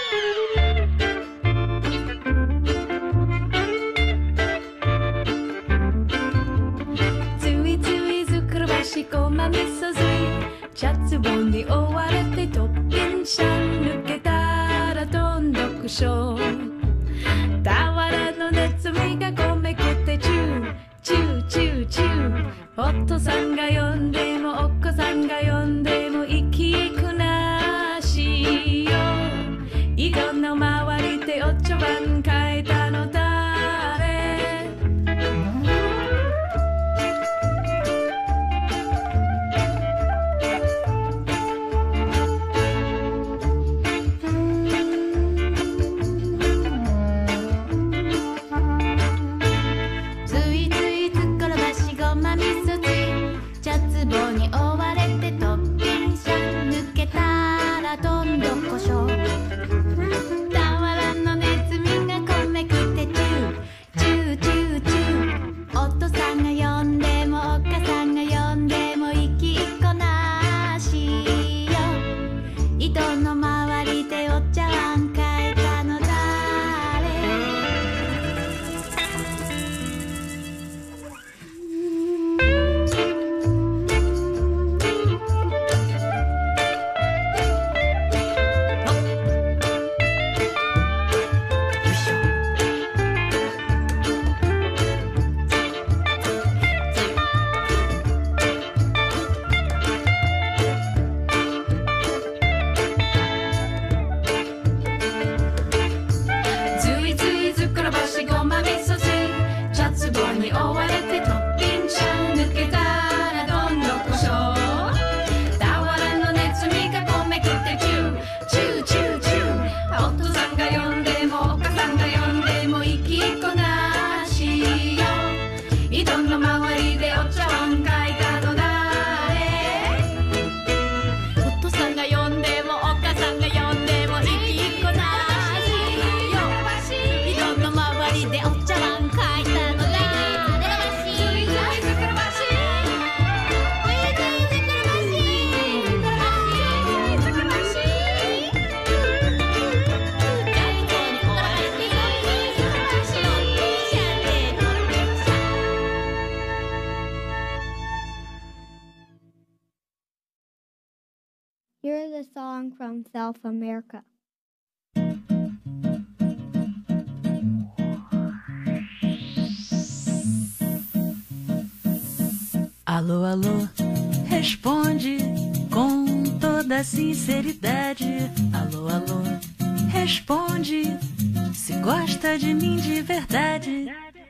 ついついずくるばしごまみそずい茶壺に覆われてトッピンシャン抜けたらどんどくしょ俵の熱みがこめけてチューチューチューチューお父さんが呼んでもお子さんが呼んでも息くなしよ井戸の周りでお茶碗変えたの誰壺に覆われてトッピンシャン抜けたらどんどこしょ俵の熱みがこめくてチューチューチューチューお父さんが呼んでもお母さんが呼んでも息っこなしよ井戸の周りでお茶碗変えたの誰 Here's a song from South America. Alô, alô, responde com toda sinceridade. Alô, alô, responde se gosta de mim de verdade.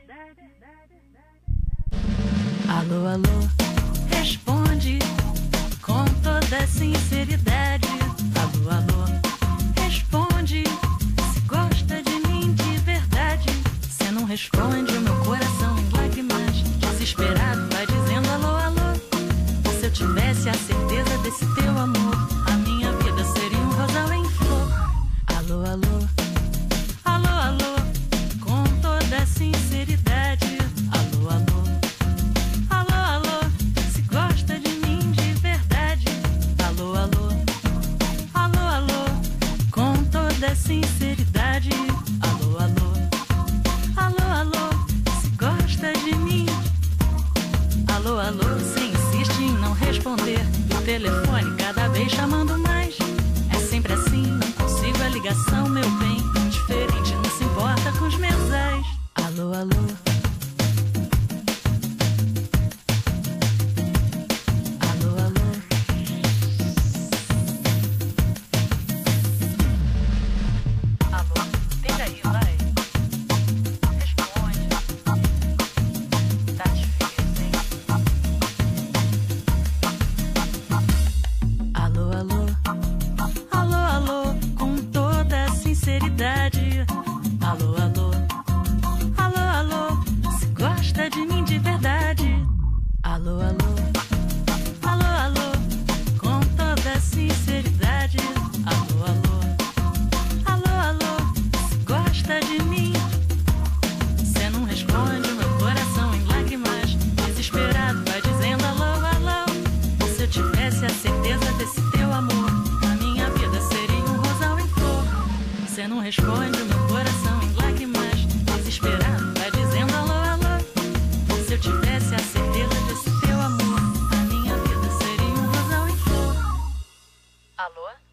Alô, alô, responde com toda sinceridade. Alô, alô, responde se gosta de mim de verdade. Cê não responde, o meu coração em lágrimas, desesperado vai dizendo alô, alô. Se eu tivesse a certeza desse teu amor, a minha vida seria um rosal em flor. Alô, alô, alô, alô, com toda sinceridade. Alô, alô, alô, alô, se gosta de mim de verdade. Alô, alô, alô, alô, com toda sinceridade. Alô, alô, alô, alô, se gosta de mim. Alô, alô, você insiste em não responder. O telefone cada vez chamando mais. É sempre assim, não consigo a ligação, meu bem. Diferente, não se importa com os mensais. Alô, alô, alô, alô. Alô, liga aí, vai. Responde. Tá difícil, hein? Alô, alô. responde, o meu coração em lágrimas, desesperado, vai dizendo alô, alô. Se eu tivesse a certeza desse teu amor, a minha vida seria um rosal em flor. Alô?